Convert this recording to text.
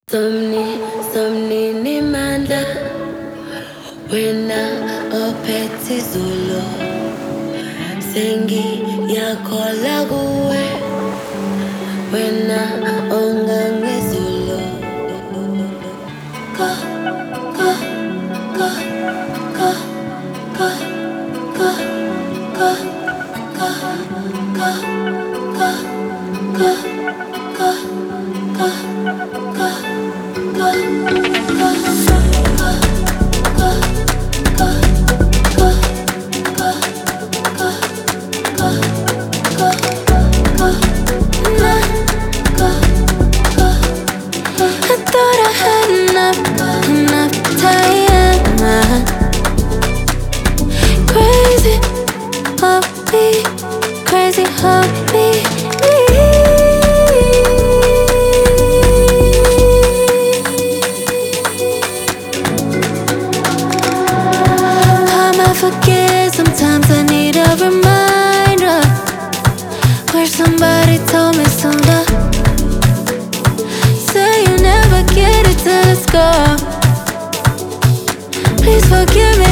Somni manda wena ophethe izolo sengi yakhola kuwe wena ongangizolo go go go go go go go go go go go go go I thought I had enough time. Crazy heartbeat, crazy heartbeat. I forget, sometimes I need a reminder where somebody told me sooner. Say you never get it till it's gone. Please forgive me